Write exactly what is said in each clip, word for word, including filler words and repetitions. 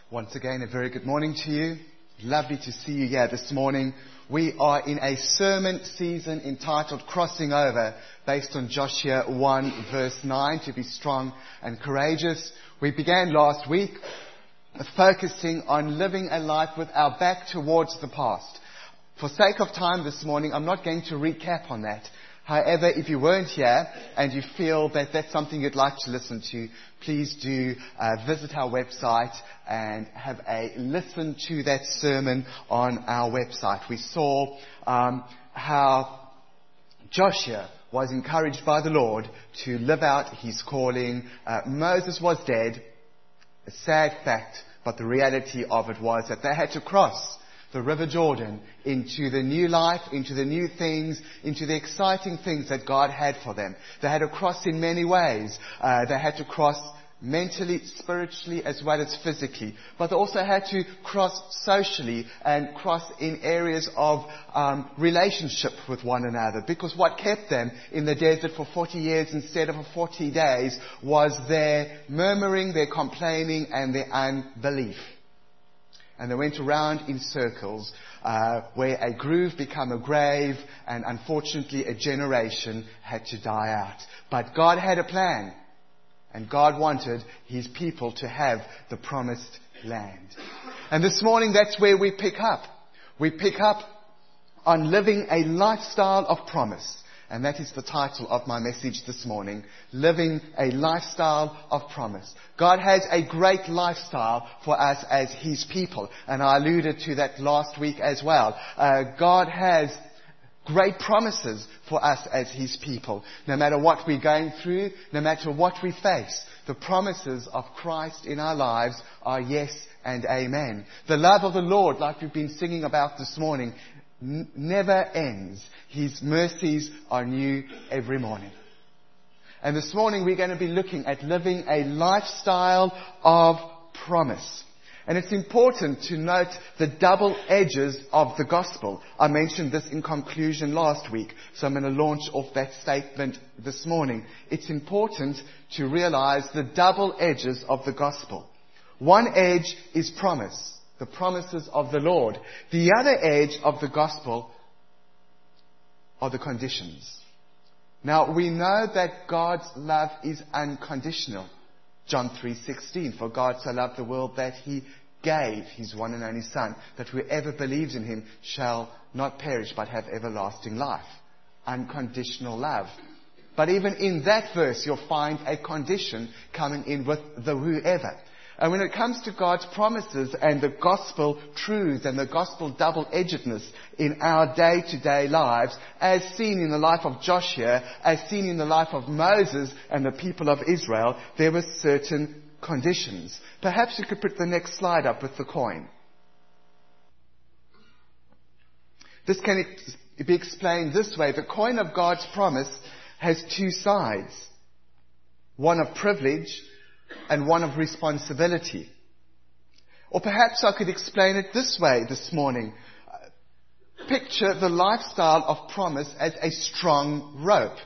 Once again, a very good morning to you. Lovely to see you here this morning. We are in a sermon season entitled Crossing Over, based on Joshua one verse nine, to be strong and courageous. We began last week focusing on living a life with our back towards the past. For sake of time this morning, I'm not going to recap on that. However, if you weren't here and you feel that that's something you'd like to listen to, please do uh, visit our website and have a listen to that sermon on our website. We saw um, how Joshua was encouraged by the Lord to live out his calling. Uh, Moses was dead, a sad fact, but the reality of it was that they had to cross the River Jordan into the new life, into the new things, into the exciting things that God had for them. They had to cross in many ways. Uh, they had to cross mentally, spiritually, as well as physically. But they also had to cross socially and cross in areas of um, relationship with one another. Because what kept them in the desert for forty years instead of for forty days was their murmuring, their complaining, and their unbelief. And they went around in circles, uh, where a groove became a grave, and unfortunately a generation had to die out. But God had a plan, and God wanted His people to have the promised land. And this morning, that's where we pick up. We pick up on living a lifestyle of promise. And that is the title of my message this morning, Living a Lifestyle of Promise. God has a great lifestyle for us as His people. And I alluded to that last week as well. Uh, God has great promises for us as His people. No matter what we're going through, no matter what we face, the promises of Christ in our lives are yes and amen. The love of the Lord, like we've been singing about this morning, n- never ends. His mercies are new every morning. And this morning we're going to be looking at living a lifestyle of promise. And it's important to note the double edges of the gospel. I mentioned this in conclusion last week, so I'm going to launch off that statement this morning. It's important to realize the double edges of the gospel. One edge is promise, the promises of the Lord. The other edge of the gospel are the conditions. Now, we know that God's love is unconditional. John three sixteen, for God so loved the world that He gave His one and only Son, that whoever believes in Him shall not perish but have everlasting life. Unconditional love. But even in that verse, you'll find a condition coming in with the whoever. And when it comes to God's promises and the gospel truths and the gospel double-edgedness in our day-to-day lives, as seen in the life of Joshua, as seen in the life of Moses and the people of Israel, there were certain conditions. Perhaps you could put the next slide up with the coin. This can be explained this way. The coin of God's promise has two sides. One of privilege and one of responsibility. Or perhaps I could explain it this way this morning. Picture the lifestyle of promise as a strong rope.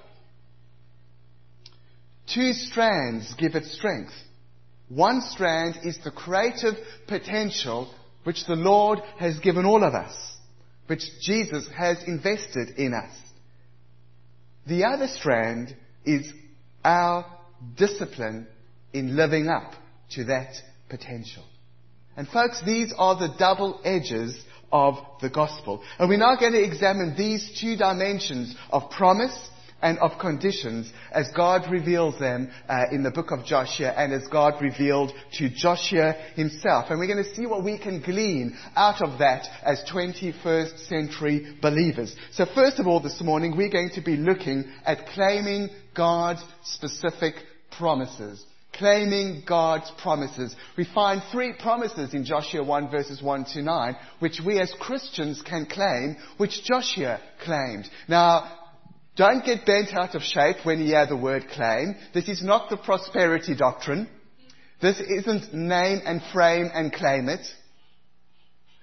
Two strands give it strength. One strand is the creative potential which the Lord has given all of us, which Jesus has invested in us. The other strand is our discipline in living up to that potential. And folks, these are the double edges of the gospel. And we're now going to examine these two dimensions of promise and of conditions as God reveals them uh, in the book of Joshua and as God revealed to Joshua himself. And we're going to see what we can glean out of that as twenty-first century believers. So first of all this morning, we're going to be looking at claiming God's specific promises. Claiming God's promises. We find three promises in Joshua one verses one to nine, which we as Christians can claim, which Joshua claimed. Now, don't get bent out of shape when you hear the word claim. This is not the prosperity doctrine. This isn't name and frame and claim it.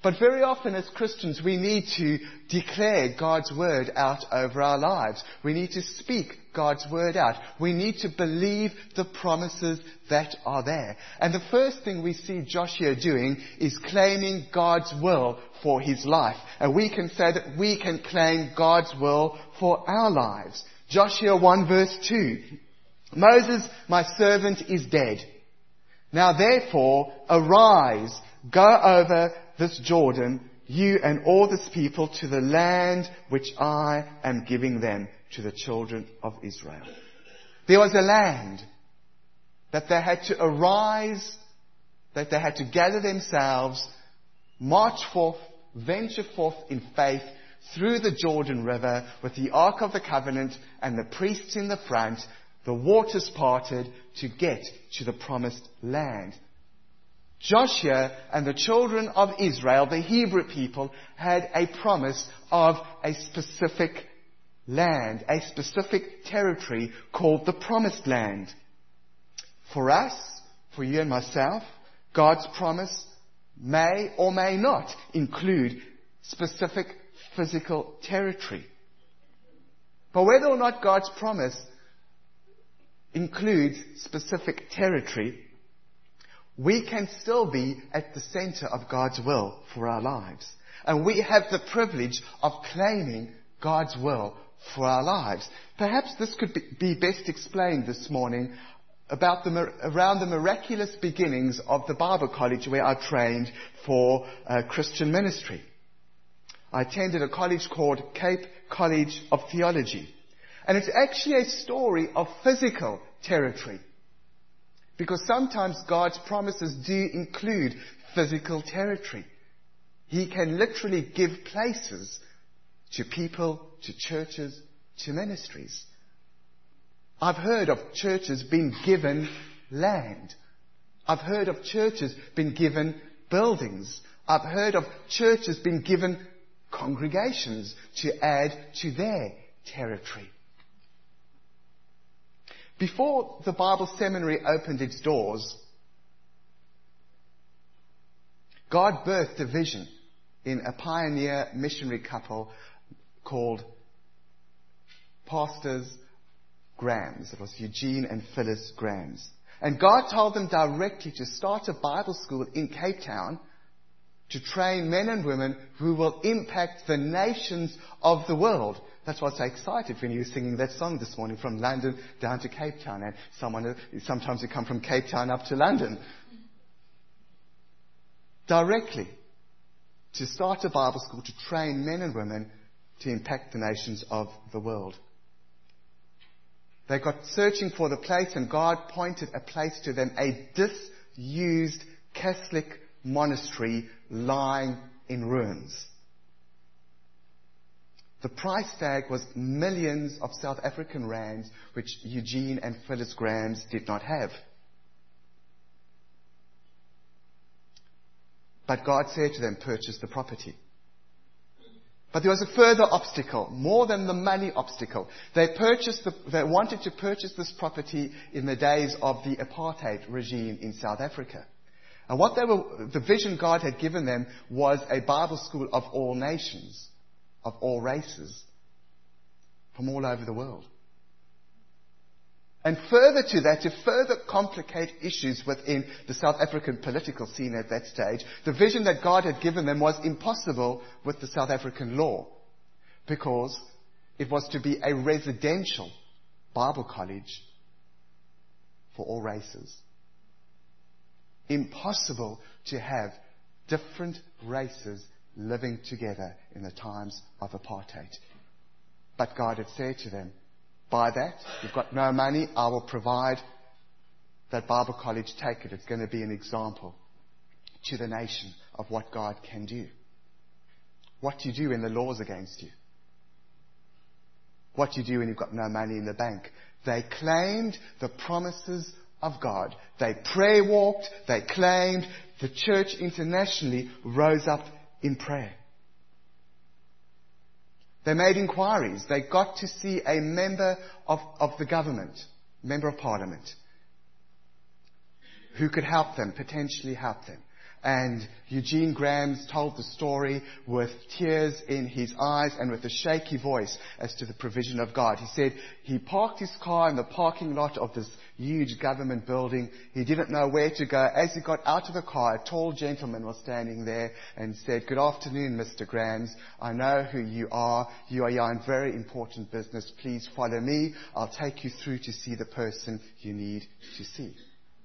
But very often as Christians, we need to declare God's word out over our lives. We need to speak God's word out. We need to believe the promises that are there. And the first thing we see Joshua doing is claiming God's will for his life. And we can say that we can claim God's will for our lives. Joshua one verse two. Moses, my servant, is dead. Now therefore, arise, go over this Jordan, you and all this people, to the land which I am giving them, to the children of Israel. There was a land that they had to arise, that they had to gather themselves, march forth, venture forth in faith through the Jordan River with the Ark of the Covenant and the priests in the front, the waters parted, to get to the promised land. Joshua and the children of Israel, the Hebrew people, had a promise of a specific land, a specific territory called the Promised Land. For us, for you and myself, God's promise may or may not include specific physical territory. But whether or not God's promise includes specific territory, we can still be at the center of God's will for our lives. And we have the privilege of claiming God's will for our lives. Perhaps this could be best explained this morning about the, around the miraculous beginnings of the Bible college where I trained for uh, Christian ministry. I attended a college called Cape College of Theology. And it's actually a story of physical territory. Because sometimes God's promises do include physical territory. He can literally give places to people, to churches, to ministries. I've heard of churches being given land. I've heard of churches being given buildings. I've heard of churches being given congregations to add to their territory. Before the Bible Seminary opened its doors, God birthed a vision in a pioneer missionary couple called Pastors Grams. It was Eugene and Phyllis Grams. And God told them directly to start a Bible school in Cape Town to train men and women who will impact the nations of the world. That's why I was so excited when you were singing that song this morning, from London down to Cape Town. And someone, sometimes you come from Cape Town up to London. Directly to start a Bible school to train men and women to impact the nations of the world. They got searching for the place, and God pointed a place to them, a disused Catholic monastery lying in ruins. The price tag was millions of South African rands, which Eugene and Phyllis Grams did not have. But God said to them, purchase the property. But there was a further obstacle, more than the money obstacle. They purchased the, they wanted to purchase this property in the days of the apartheid regime in South Africa. And what they were, the vision God had given them was a Bible school of all nations, of all races, from all over the world. And further to that, to further complicate issues within the South African political scene at that stage, the vision that God had given them was impossible with the South African law, because it was to be a residential Bible college for all races. Impossible to have different races living together in the times of apartheid. But God had said to them, buy that, you've got no money, I will provide that Bible college, take it. It's going to be an example to the nation of what God can do. What do you do when the law's against you? What do you do when you've got no money in the bank? They claimed the promises of God. They prayer walked, they claimed, the church internationally rose up in prayer. They made inquiries. They got to see a member of, of the government, member of parliament, who could help them, potentially help them. And Eugene Grams told the story with tears in his eyes and with a shaky voice as to the provision of God. He said he parked his car in the parking lot of this huge government building. He didn't know where to go. As he got out of the car, a tall gentleman was standing there and said, "Good afternoon, Mister Grams. I know who you are. You are here on very important business. Please follow me. I'll take you through to see the person you need to see."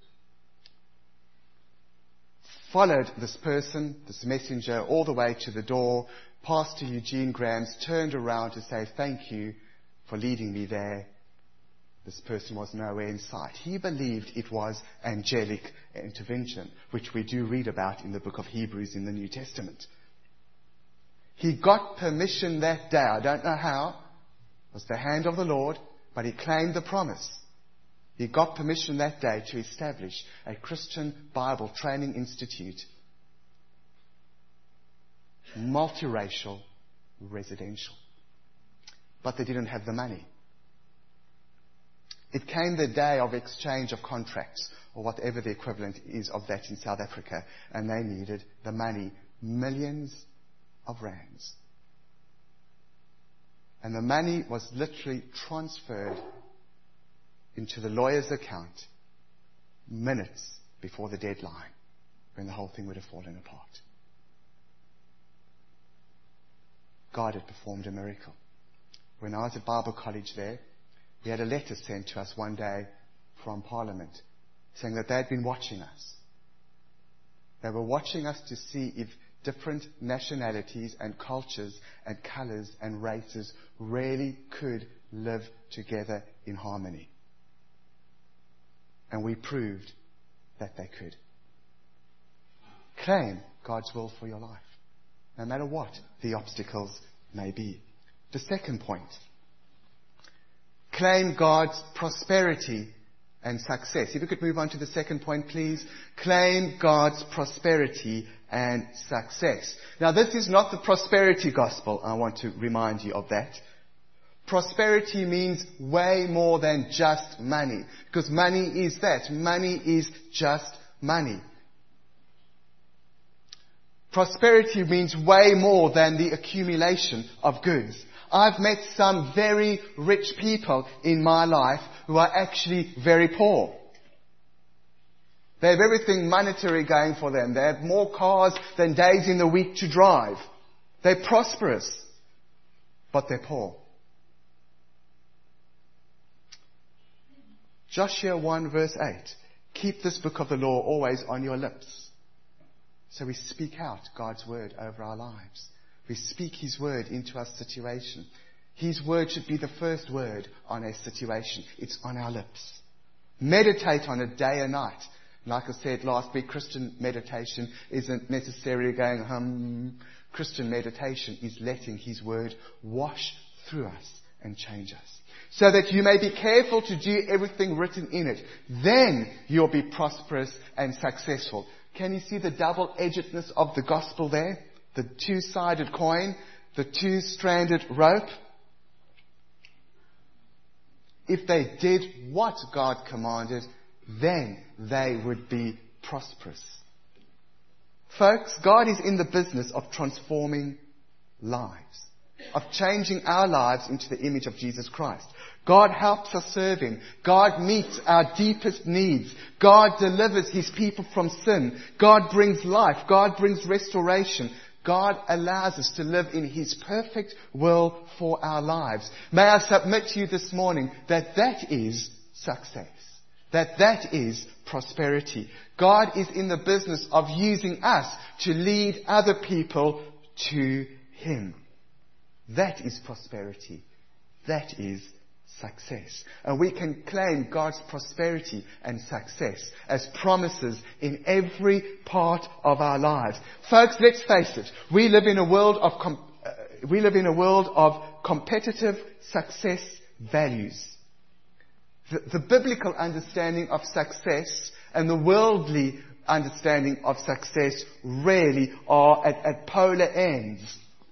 Followed this person, this messenger, all the way to the door. Pastor Eugene Grams turned around to say, "Thank you for leading me there." This person was nowhere in sight. He believed it was angelic intervention, which we do read about in the book of Hebrews in the New Testament. He got permission that day. I don't know how. It was the hand of the Lord, but he claimed the promise. He got permission that day to establish a Christian Bible Training Institute, multiracial, residential. But they didn't have the money. It came the day of exchange of contracts, or whatever the equivalent is of that in South Africa, and they needed the money, millions of rands. And the money was literally transferred into the lawyer's account minutes before the deadline, when the whole thing would have fallen apart. God had performed a miracle. When I was at Bible college there, we had a letter sent to us one day from Parliament saying that they had been watching us. They were watching us to see if different nationalities and cultures and colours and races really could live together in harmony. And we proved that they could. Claim God's will for your life, no matter what the obstacles may be. The second point. Claim God's prosperity and success. If we could move on to the second point, please. Claim God's prosperity and success. Now, this is not the prosperity gospel. I want to remind you of that. Prosperity means way more than just money. Because money is that. Money is just money. Prosperity means way more than the accumulation of goods. I've met some very rich people in my life who are actually very poor. They have everything monetary going for them. They have more cars than days in the week to drive. They're prosperous, but they're poor. Joshua one verse eight. Keep this book of the law always on your lips. So we speak out God's word over our lives. We speak His word into our situation. His word should be the first word on a situation. It's on our lips. Meditate on it day and night. Like I said last week, Christian meditation isn't necessarily going, hum. Christian meditation is letting His word wash through us and change us. So that you may be careful to do everything written in it. Then you'll be prosperous and successful. Can you see the double-edgedness of the gospel there? The two-sided coin, the two-stranded rope. If they did what God commanded, then they would be prosperous. Folks, God is in the business of transforming lives, of changing our lives into the image of Jesus Christ. God helps us serve Him. God meets our deepest needs. God delivers His people from sin. God brings life. God brings restoration. God allows us to live in His perfect will for our lives. May I submit to you this morning that that is success. That that is prosperity. God is in the business of using us to lead other people to Him. That is prosperity. That is success. And we can claim God's prosperity and success as promises in every part of our lives. Folks, let's face it. We live in a world of com- uh, we live in a world of competitive success values. The, the biblical understanding of success and the worldly understanding of success really are at, at polar ends.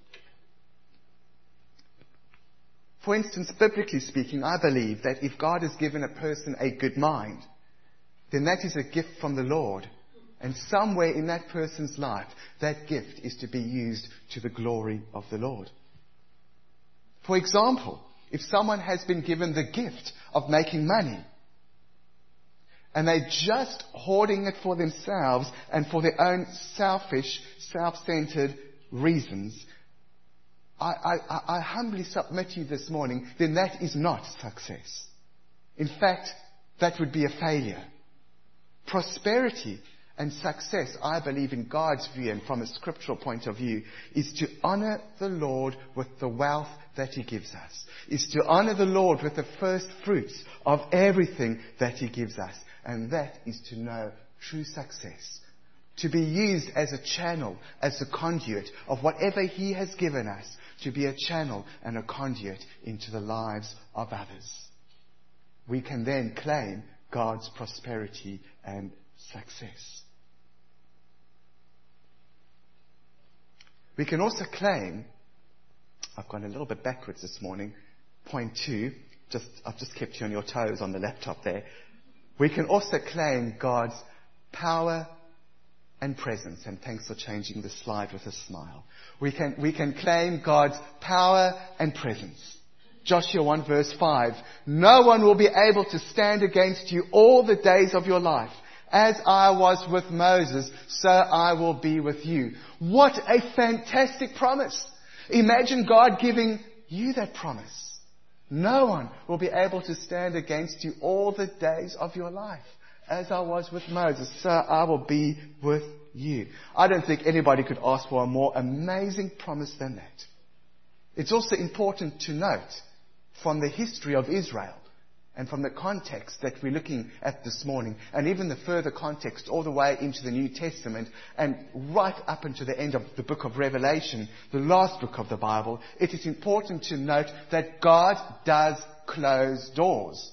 For instance, biblically speaking, I believe that if God has given a person a good mind, then that is a gift from the Lord And somewhere in that person's life, that gift is to be used to the glory of the Lord. For example, if someone has been given the gift of making money, and they're just hoarding it for themselves and for their own selfish, self-centered reasons, I, I, I humbly submit to you this morning, then that is not success. In fact, that would be a failure. Prosperity and success, I believe in God's view and from a scriptural point of view, is to honor the Lord with the wealth that He gives us. Is to honor the Lord with the first fruits of everything that He gives us. And that is to know true success. To be used as a channel, as a conduit of whatever He has given us. To be a channel and a conduit into the lives of others. We can then claim God's prosperity and success. We can also claim, I've gone a little bit backwards this morning, point two, just, I've just kept you on your toes on the laptop there. We can also claim God's power and presence. And thanks for changing the slide with a smile. We can, we can claim God's power and presence. Joshua one verse five. No one will be able to stand against you all the days of your life. As I was with Moses, so I will be with you. What a fantastic promise. Imagine God giving you that promise. No one will be able to stand against you all the days of your life. As I was with Moses, so I will be with you. I don't think anybody could ask for a more amazing promise than that. It's also important to note from the history of Israel and from the context that we're looking at this morning, and even the further context all the way into the New Testament and right up into the end of the book of Revelation, the last book of the Bible, it is important to note that God does close doors.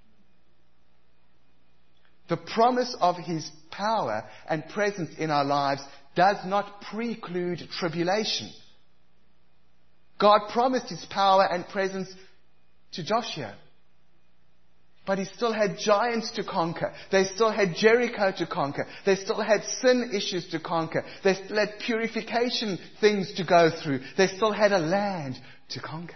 The promise of His power and presence in our lives does not preclude tribulation. God promised His power and presence to Joshua. But he still had giants to conquer. They still had Jericho to conquer. They still had sin issues to conquer. They still had purification things to go through. They still had a land to conquer.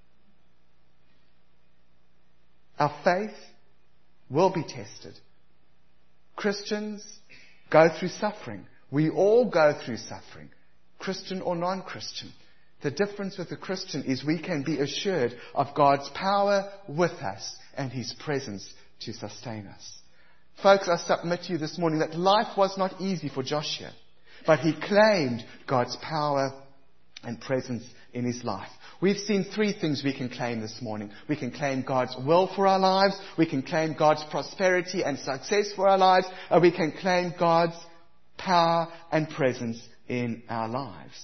Our faith will be tested. Christians go through suffering. We all go through suffering, Christian or non-Christian. The difference with the Christian is we can be assured of God's power with us and His presence to sustain us. Folks, I submit to you this morning that life was not easy for Joshua, but he claimed God's power and presence in his life. We've seen three things we can claim this morning. We can claim God's will for our lives, we can claim God's prosperity and success for our lives, and we can claim God's power and presence in our lives.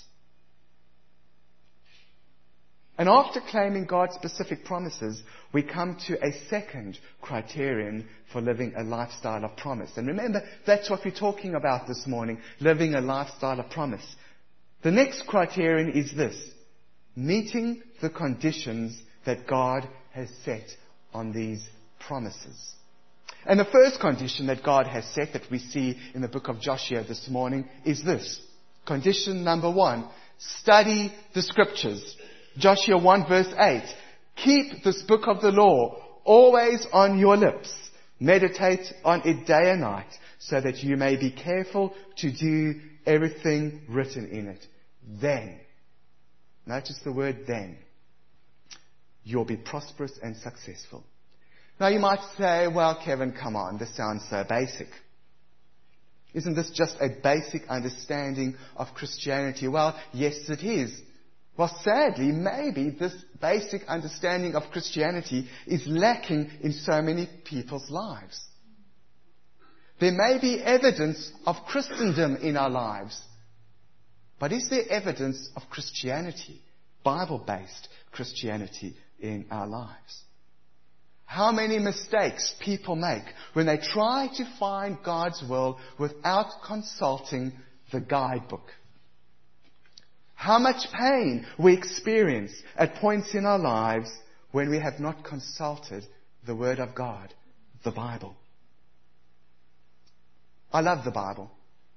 And after claiming God's specific promises, we come to a second criterion for living a lifestyle of promise. And remember, that's what we're talking about this morning, living a lifestyle of promise. The next criterion is this: meeting the conditions that God has set on these promises. And the first condition that God has set that we see in the book of Joshua this morning is this. Condition number one: study the Scriptures. Joshua one verse eight. Keep this book of the law always on your lips. Meditate on it day and night, so that you may be careful to do everything written in it. Then, notice the word then, you'll be prosperous and successful. Now you might say, well, Kevin, come on, this sounds so basic. Isn't this just a basic understanding of Christianity? Well, yes, it is. Well, sadly, maybe this basic understanding of Christianity is lacking in so many people's lives. There may be evidence of Christendom in our lives, but is there evidence of Christianity, Bible-based Christianity in our lives? How many mistakes people make when they try to find God's will without consulting the guidebook. How much pain we experience at points in our lives when we have not consulted the Word of God, the Bible. I love the Bible.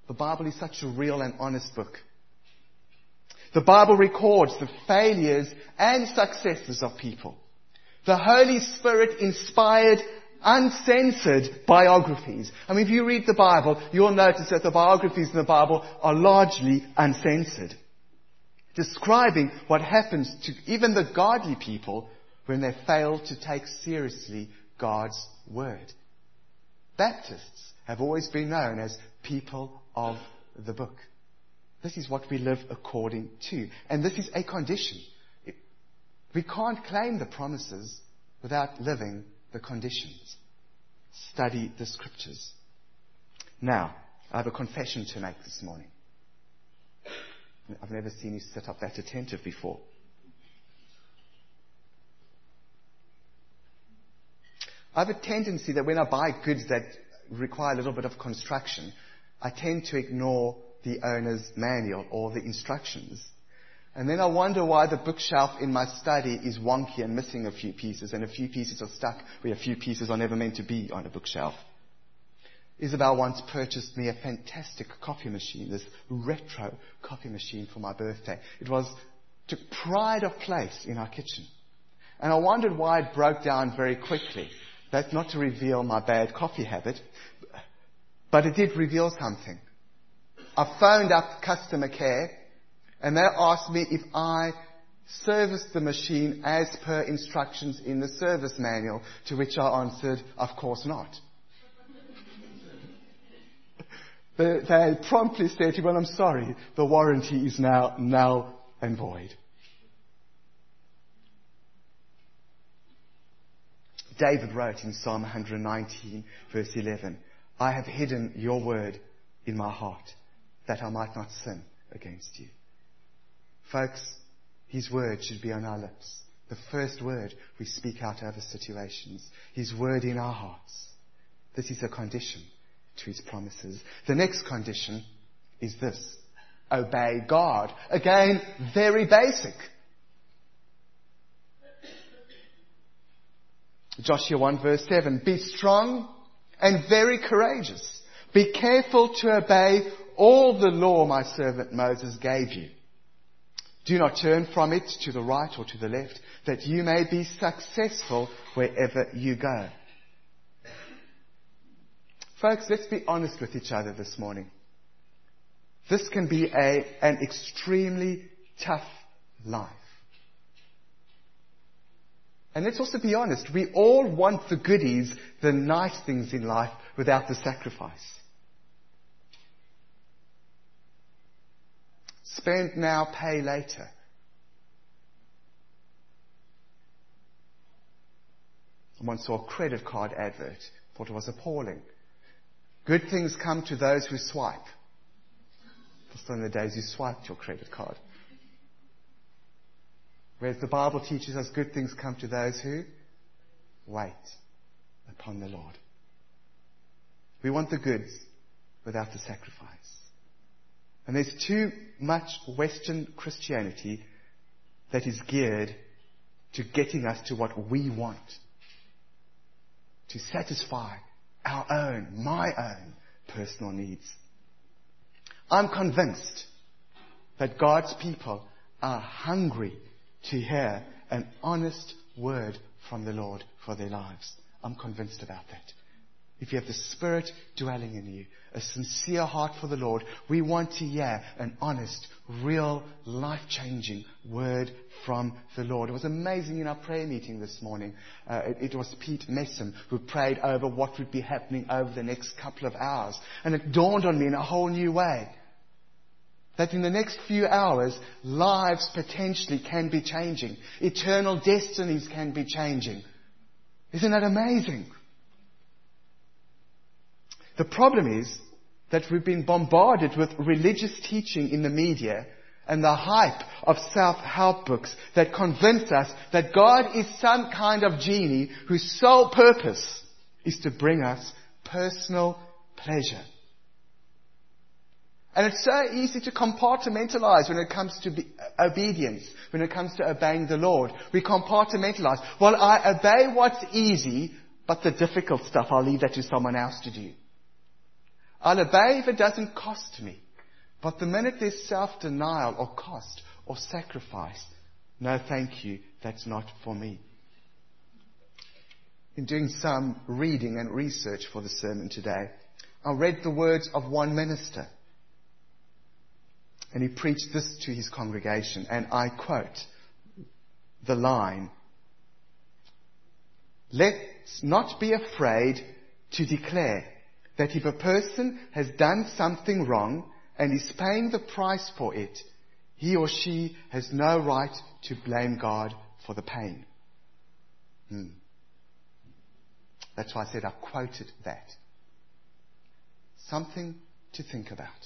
The Bible is such a real and honest book. The Bible records the failures and successes of people. The Holy Spirit inspired, uncensored biographies. I mean, if you read the Bible, you'll notice that the biographies in the Bible are largely uncensored, describing what happens to even the godly people when they fail to take seriously God's Word. Baptists have always been known as people of the book. This is what we live according to. And this is a condition. We can't claim the promises without living the conditions. Study the Scriptures. Now, I have a confession to make this morning. I've never seen you sit up that attentive before. I have a tendency that when I buy goods that require a little bit of construction, I tend to ignore the owner's manual or the instructions. And then I wonder why the bookshelf in my study is wonky and missing a few pieces, and a few pieces are stuck where a few pieces are never meant to be on a bookshelf. Isabel once purchased me a fantastic coffee machine, this retro coffee machine for my birthday. It was, took pride of place in our kitchen. And I wondered why it broke down very quickly. That's not to reveal my bad coffee habit, but it did reveal something. I phoned up customer care, and they asked me if I serviced the machine as per instructions in the service manual, to which I answered, of course not. they, they promptly said to me, well, I'm sorry, the warranty is now null and void. David wrote in Psalm one nineteen, verse eleven, I have hidden your word in my heart, that I might not sin against you. Folks, His word should be on our lips. The first word we speak out over situations. His word in our hearts. This is a condition to His promises. The next condition is this. Obey God. Again, very basic. Joshua one verse seven. Be strong and very courageous. Be careful to obey all the law my servant Moses gave you. Do not turn from it to the right or to the left, that you may be successful wherever you go. Folks, let's be honest with each other this morning. This can be a, an extremely tough life. And let's also be honest, we all want the goodies, the nice things in life, without the sacrifice. Spend now, pay later. I once saw a credit card advert. Thought it was appalling. Good things come to those who swipe. Just in the days you swiped your credit card. Whereas the Bible teaches us good things come to those who wait upon the Lord. We want the goods without the sacrifice. And there's too much Western Christianity that is geared to getting us to what we want. To satisfy our own, my own personal needs. I'm convinced that God's people are hungry to hear an honest word from the Lord for their lives. I'm convinced about that. If you have the Spirit dwelling in you, a sincere heart for the Lord, we want to hear an honest, real, life-changing word from the Lord. It was amazing in our prayer meeting this morning. Uh, it, it was Pete Messam who prayed over what would be happening over the next couple of hours. And it dawned on me in a whole new way that in the next few hours, lives potentially can be changing. Eternal destinies can be changing. Isn't that amazing? The problem is that we've been bombarded with religious teaching in the media and the hype of self-help books that convince us that God is some kind of genie whose sole purpose is to bring us personal pleasure. And it's so easy to compartmentalize when it comes to be, obedience, when it comes to obeying the Lord. We compartmentalize. Well, I obey what's easy, but the difficult stuff, I'll leave that to someone else to do. I'll obey if it doesn't cost me. But the minute there's self-denial or cost or sacrifice, no thank you, that's not for me. In doing some reading and research for the sermon today, I read the words of one minister. And he preached this to his congregation, and I quote the line, "Let's not be afraid to declare that if a person has done something wrong and is paying the price for it, he or she has no right to blame God for the pain." Hmm. That's why I said I quoted that. Something to think about.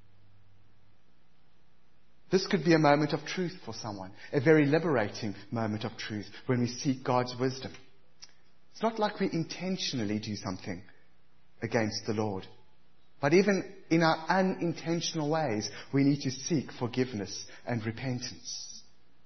This could be a moment of truth for someone, a very liberating moment of truth when we seek God's wisdom. It's not like we intentionally do something against the Lord. But even in our unintentional ways, we need to seek forgiveness and repentance.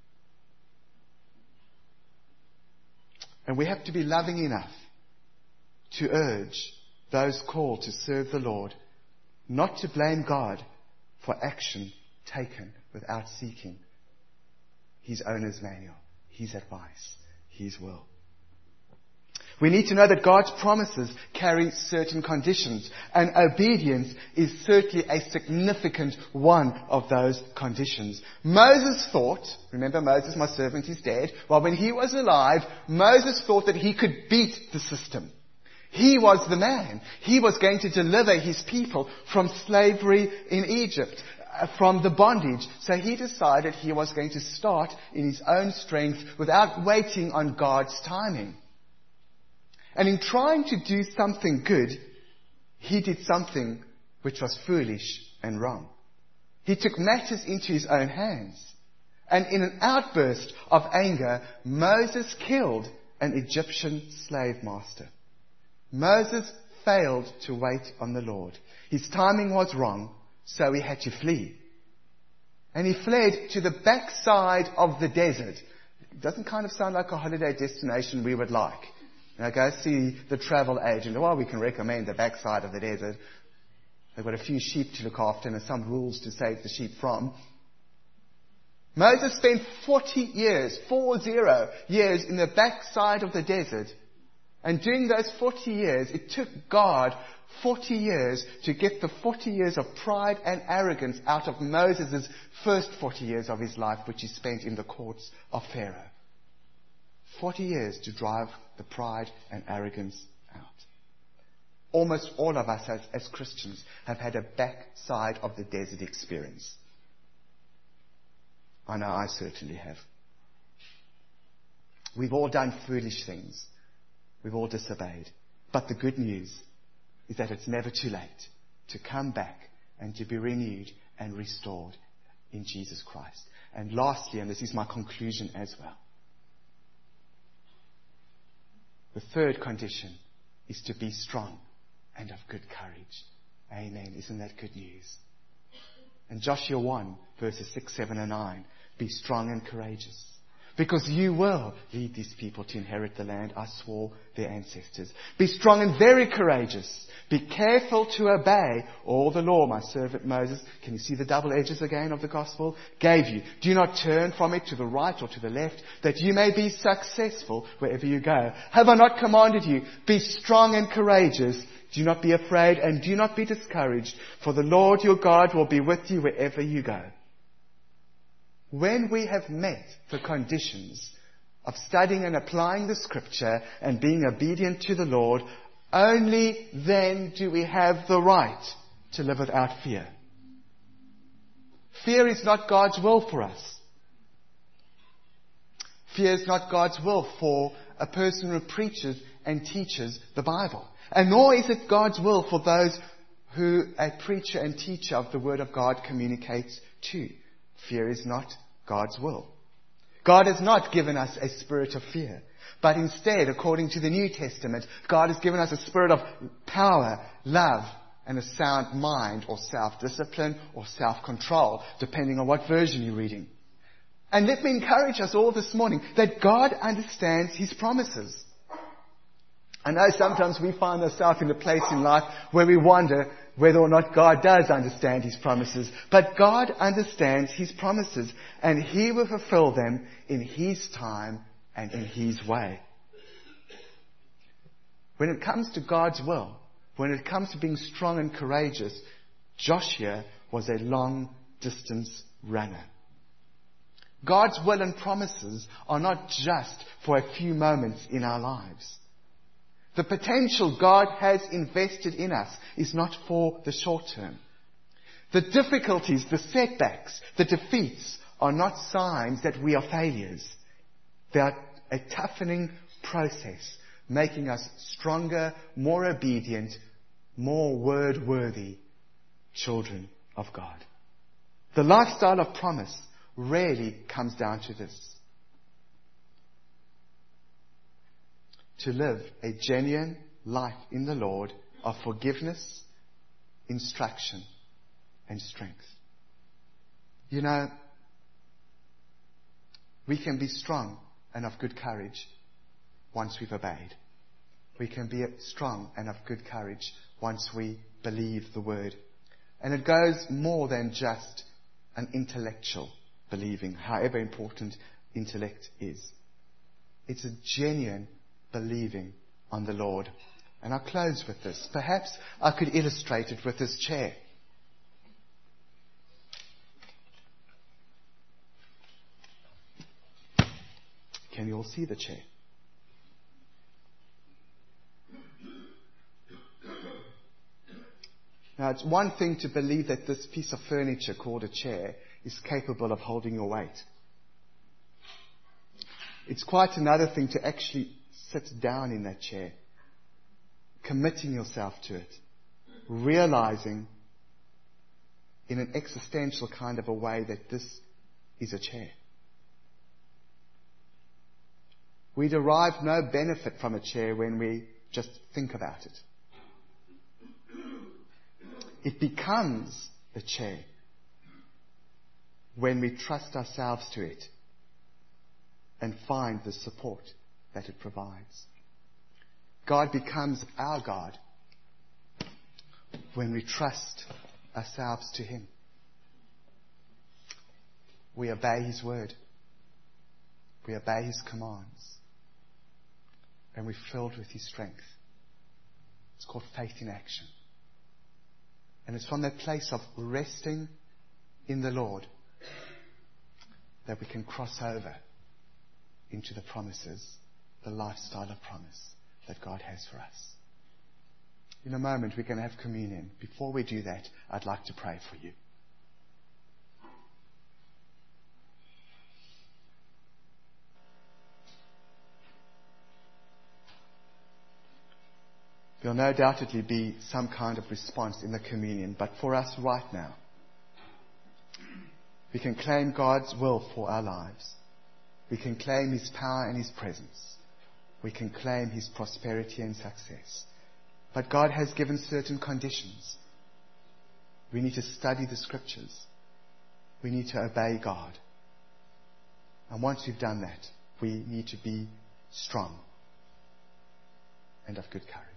And we have to be loving enough to urge those called to serve the Lord not to blame God for action taken without seeking His owner's manual, His advice, His will. We need to know that God's promises carry certain conditions, and obedience is certainly a significant one of those conditions. Moses thought, remember Moses, my servant, is dead. Well, when he was alive, Moses thought that he could beat the system. He was the man. He was going to deliver his people from slavery in Egypt, from the bondage. So he decided he was going to start in his own strength without waiting on God's timing. And in trying to do something good, he did something which was foolish and wrong. He took matters into his own hands. And in an outburst of anger, Moses killed an Egyptian slave master. Moses failed to wait on the Lord. His timing was wrong, so he had to flee. And he fled to the backside of the desert. It doesn't kind of sound like a holiday destination we would like. Now go see the travel agent. Well, we can recommend the backside of the desert. They've got a few sheep to look after and some rules to save the sheep from. Moses spent forty years, four zero years in the backside of the desert. And during those forty years, it took God forty years to get the forty years of pride and arrogance out of Moses' first forty years of his life, which he spent in the courts of Pharaoh. forty years to drive the pride and arrogance out. Almost all of us as, as Christians have had a backside of the desert experience. I know I certainly have. We've all done foolish things. We've all disobeyed. But the good news is that it's never too late to come back and to be renewed and restored in Jesus Christ. And lastly, and this is my conclusion as well, the third condition is to be strong and of good courage. Amen. Isn't that good news? And Joshua one, verses six, seven, and nine. Be strong and courageous, because you will lead these people to inherit the land I swore their ancestors. Be strong and very courageous. Be careful to obey all the law my servant Moses, can you see the double edges again of the gospel, gave you. Do not turn from it to the right or to the left, that you may be successful wherever you go. Have I not commanded you? Be strong and courageous. Do not be afraid and do not be discouraged, for the Lord your God will be with you wherever you go. When we have met the conditions of studying and applying the Scripture and being obedient to the Lord, only then do we have the right to live without fear. Fear is not God's will for us. Fear is not God's will for a person who preaches and teaches the Bible. And nor is it God's will for those who a preacher and teacher of the Word of God communicates to. Fear is not God's will. God has not given us a spirit of fear, but instead, according to the New Testament, God has given us a spirit of power, love, and a sound mind, or self-discipline, or self-control, depending on what version you're reading. And let me encourage us all this morning that God understands His promises. I know sometimes we find ourselves in a place in life where we wonder, whether or not God does understand His promises. But God understands His promises, and He will fulfill them in His time and in His way. When it comes to God's will, when it comes to being strong and courageous, Joshua was a long-distance runner. God's will and promises are not just for a few moments in our lives. The potential God has invested in us is not for the short term. The difficulties, the setbacks, the defeats are not signs that we are failures. They are a toughening process, making us stronger, more obedient, more word-worthy children of God. The lifestyle of promise rarely comes down to this: to live a genuine life in the Lord of forgiveness, instruction, and strength. You know, we can be strong and of good courage once we've obeyed. We can be strong and of good courage once we believe the word. And it goes more than just an intellectual believing, however important intellect is. It's a genuine believing on the Lord. And I'll close with this. Perhaps I could illustrate it with this chair. Can you all see the chair? Now, it's one thing to believe that this piece of furniture called a chair is capable of holding your weight. It's quite another thing to actually sit down in that chair, committing yourself to it, realizing in an existential kind of a way that this is a chair. We derive no benefit from a chair when we just think about it. It becomes a chair when we trust ourselves to it and find the support that it provides. God becomes our God when we trust ourselves to Him. We obey His word. We obey His commands. And we're filled with His strength. It's called faith in action. And it's from that place of resting in the Lord that we can cross over into the promises, the lifestyle of promise that God has for us. In a moment, we're going to have communion. Before we do that, I'd like to pray for you. There'll no doubtedly be some kind of response in the communion, but for us right now, we can claim God's will for our lives. We can claim His power and His presence. We can claim His prosperity and success. But God has given certain conditions. We need to study the Scriptures. We need to obey God. And once we've done that, we need to be strong and of good courage.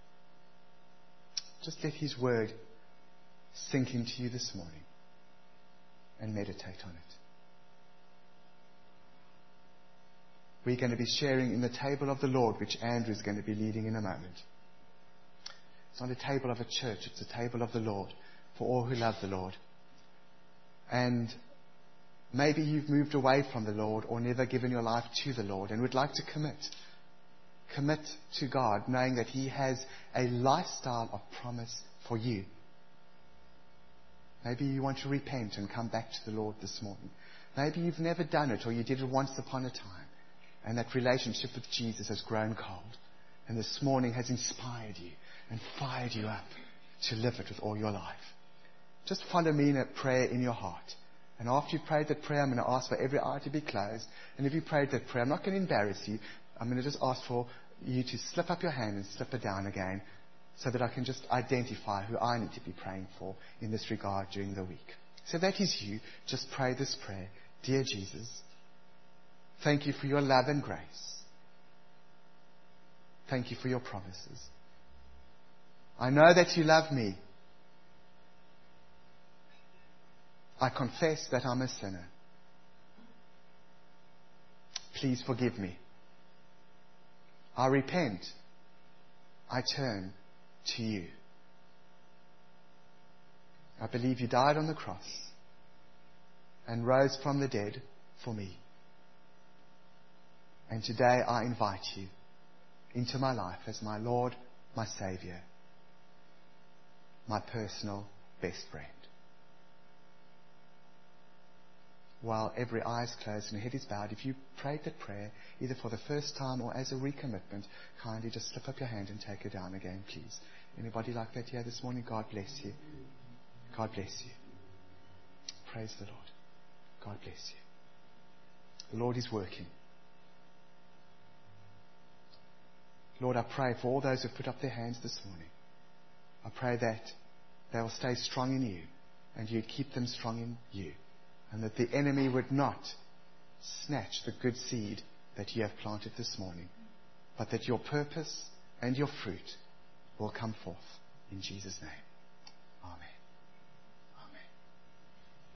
Just let His word sink into you this morning and meditate on it. We're going to be sharing in the table of the Lord, which Andrew is going to be leading in a moment. It's not a table of a church, it's a table of the Lord for all who love the Lord. And maybe you've moved away from the Lord or never given your life to the Lord and would like to commit. Commit to God, knowing that He has a lifestyle of promise for you. Maybe you want to repent and come back to the Lord this morning. Maybe you've never done it, or you did it once upon a time, and that relationship with Jesus has grown cold, and this morning has inspired you and fired you up to live it with all your life. Just follow me in a prayer in your heart. And after you've prayed that prayer, I'm going to ask for every eye to be closed. And if you prayed that prayer, I'm not going to embarrass you. I'm going to just ask for you to slip up your hand and slip it down again so that I can just identify who I need to be praying for in this regard during the week. So that is you. Just pray this prayer. Dear Jesus, thank you for your love and grace. Thank you for your promises. I know that you love me I confess that I'm a sinner. Please forgive me. I repent. I turn to you. I believe you died on the cross and rose from the dead for me. And today I invite you into my life as my Lord, my Saviour, my personal best friend. While every eye is closed and head is bowed, if you prayed that prayer, either for the first time or as a recommitment, kindly just slip up your hand and take it down again, please. Anybody like that here this morning? God bless you. God bless you. Praise the Lord. God bless you. The Lord is working. Lord, I pray for all those who put up their hands this morning. I pray that they will stay strong in you and you keep them strong in you. And that the enemy would not snatch the good seed that you have planted this morning. But that your purpose and your fruit will come forth in Jesus' name.